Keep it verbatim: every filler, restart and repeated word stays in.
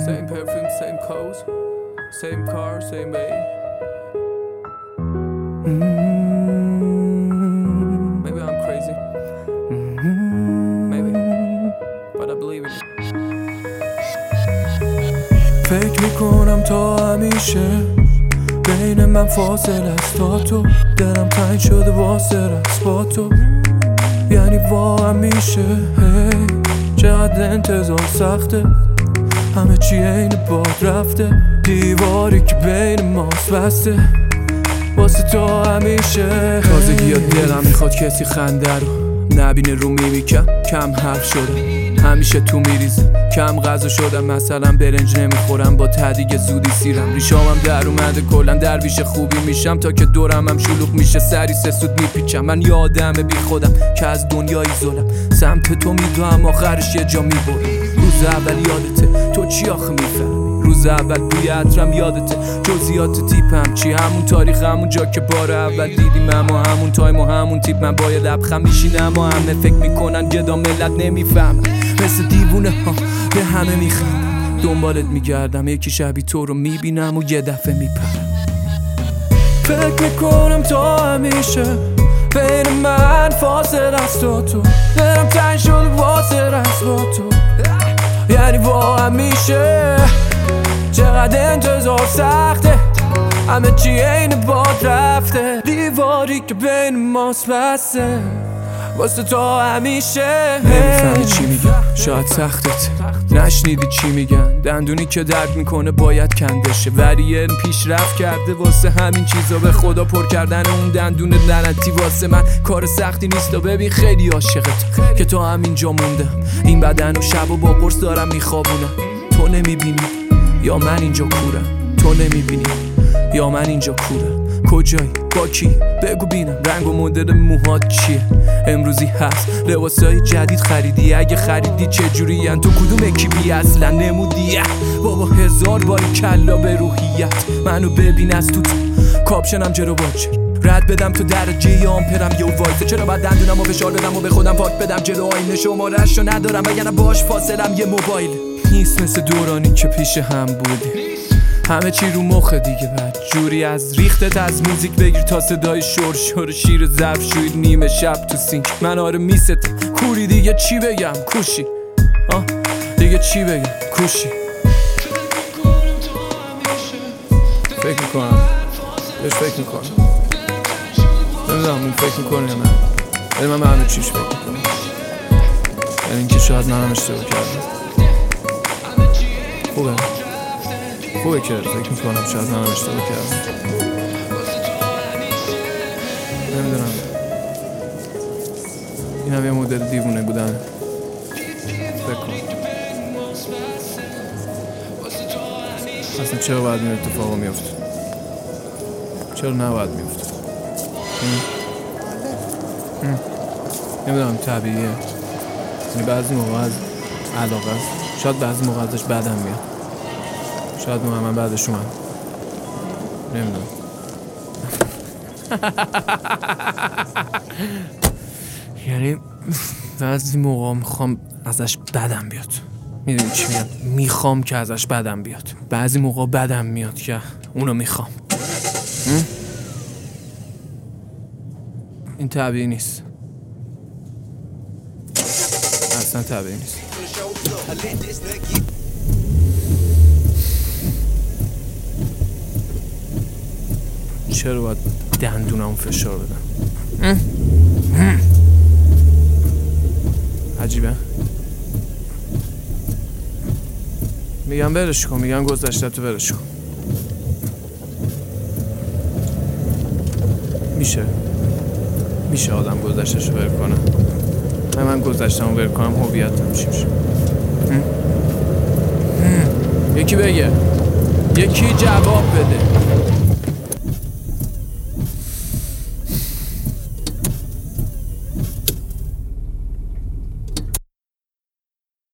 Same perfume, same clothes, same car, same babe. Mm-hmm. Maybe I'm crazy. Mm-hmm. Maybe, but I believe in it. فکر میکنم تا همیشه بین من فاصله است تا تو، دلم تنگ شده واسه رقص با تو، یعنی واقعا میشه هی چقدر انتظار سخته، همه چی عین باد رفته، دیواری که بین ماست بسته واسه تو همیشه. تازگی ها دلم میخواد کسی خنده رو نبینه، رو میمیکم کم حرف شده، همیشه تو میریزم کم غذا شدم، مثلا برنج نمیخورم با تدیگ زودی سیرم، ریشامم در اومده کلن درویش خوبی میشم، تا که دورم هم شلوغ میشه سری سه سود میپیچم. من یه آدم بی خودم که از دنیای زلم سمت تو میدوام، آخرش یه جا میبرم. روز اول یادته تو چی آخه میفهمی، روز اول بوی عطرم یادته، جزئیات تیپم چی، همون تاریخ همون جا که بار اول دیدیم، اما همون تایم و همون تیپ. من با یه لبخند میشینم اما همه فکر میکنن گدا ملت نمیفهمن، مثل دیوونه ها به همه میخندم، دنبالت میگردم یکی شبیه تو رو میبینم و یه دفعه میپرم. فکر میکنم تا همیشه بین من فاصله است و تو، دلم تنگ شده واسه رقص با تو، یعنی واقعا میشه چقدر انتظار سخته، همه چی عین باد رفته، دیواری که بین ماست بسته واسه تو همیشه. نمیفهمی چی میگم، شاید سختت نشنیدی چی میگن، دندونی که درد میکنه باید کندشه، ولی علم پیشرفت کرده واسه همین چیزا، به خدا پر کردن اون دندون لعنتی واسه من کار سختی نیست. و ببین خیلی عاشقت که تو همینجا موندم، این بدن و شب و با قرص دارم میخوابونم، تو نمیبینی یا من اینجا کورم، تو نمیبینی یا من اینجا کورم، کجایی با کی بگو بینم، رنگ و مدل موهات چیه، امروزی هست لباسای جدید خریدی، اگه خریدی چجوری ان، تو کدوم اکیپی اصلا نمودی، بابا هزار بار کلا به روحیت، منو ببین از تو تو کاپشنم جرو باچر، رد بدم تو درجه یا آمپرم یه وایسه، چرا باید دندونم و فشار بدم و به خودم پاک بدم جلو آینه، شماره‌شو ندارم وگرنه باش فاصلم یه موبایل نیست، مثل دورانی که پیش هم بودی، همه چی رو مخه دیگه، بعد جوری از ریختت از موزیک بگیر تا صدای شور شور شیر ظرف شوید نیمه شب تو سینک، من آره میستم کوری دیگه چی بگم کوشی، آه دیگه چی بگم کوشی. فکر میکنم بهش فکر میکنم نمیدونم اون فکر میکنه یا نه، ولی من به همه چیش فکر میکنم، یعنی اینکه شاید منم اشتباه کردم. خوبه خوبه که فکر میکنم شاید منم اشتباه کردم، نمیدونم این هم یه مدل دیوونه بودن، فکر کنم اصلا چرا باید این اتفاقا میفته، چرا نباید میفته، نمیدونم طبیعیه، یعنی بعضی موقع از علاقه است، شاید بعضی موقع ازش بدم میاد، شاید موقع من بعدش اومد، نمیدونم. یعنی بعضی موقع میخوام ازش بدم بیاد، میدونی چی میگم، میخوام که ازش بدم بیاد، بعضی موقع بدم میاد که اونو میخوام. این طبیعی نیست، اصلا طبیعی نیست. چرا باید دندونم فشار بدم؟ عجیبه. میگم برش کن، میگم گذشته تو برش کن. میشه میشه آدم گذشتهشو ول کنه، من گذشته‌مو ول کنم هویتم چی میشه؟ یکی بگه، یکی جواب بده.